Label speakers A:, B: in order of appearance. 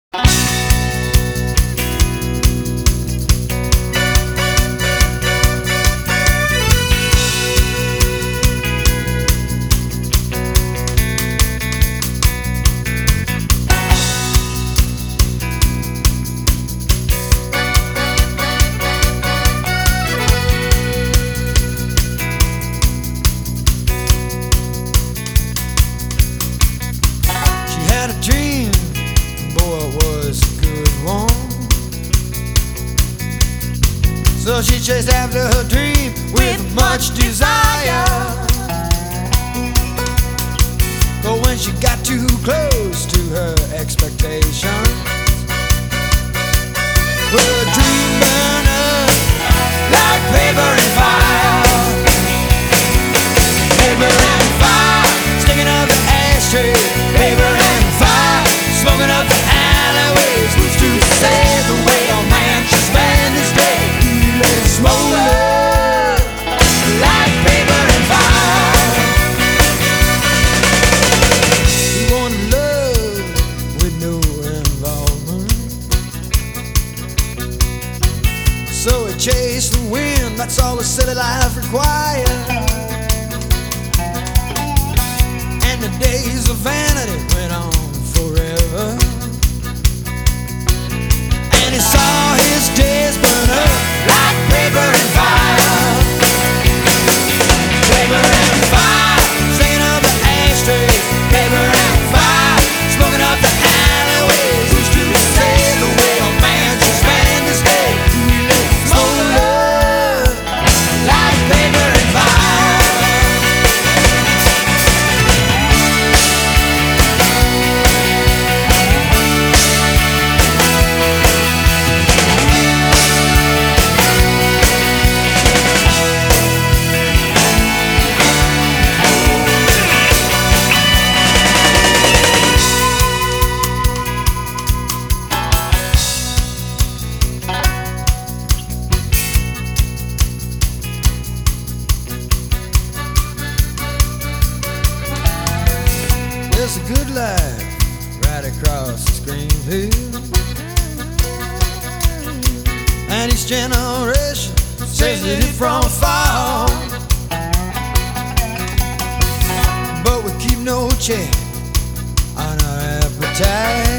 A: Had a dream, boy, it was a good one. So she chased after her dream with much desire. But when she got too close to her expectations, well, her dream burned up like paper and fire. Paper and fire, sticking up the ashtray. Paper and fire, smoking up the alleyways. Who's to say the way a man should spend his day? He let it smolder like paper and fire. He wanted love with no involvement, so he chased the wind. That's all a silly life required. And the days of vanity went on forever, and he saw his days burn up like paper and fire. Paper and fire, singing up the ashtrays. Paper and fire, smoking up the alleyways. Who's to say the way a man should spend his day? Smolder like paper and fire. There's a good life right across the screen here, and each generation says it from afar. But we keep no check on our appetite.